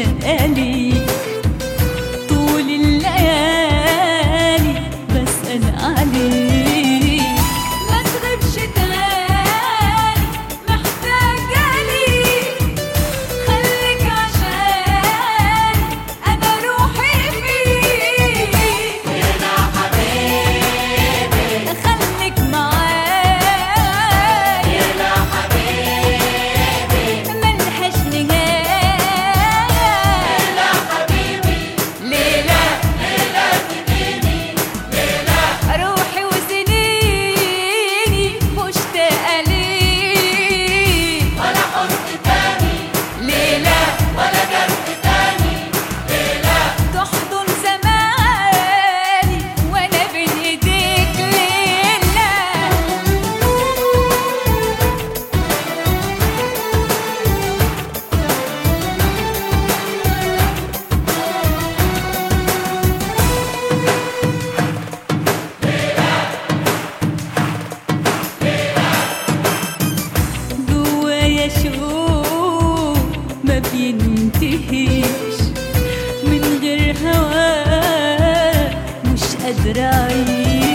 ليالي طول الليالي بسأل عليك ما تغيبش تاني محتاجة ليك خليك عشان أنا روحي فيك يا حبيبي خليك معايا يا حبيبي ملهاش نهاية يا حبيبي ليلى ليلى تجيني ليلى روحي وسنيني مشتاقة ليك ولا حزن تاني ليلى ولا جرح تاني ليلى تحضن زماني وانا بين ايديك ليلى جوايا شوق ما بينتهيش من غير هواك مش قادرة أعيش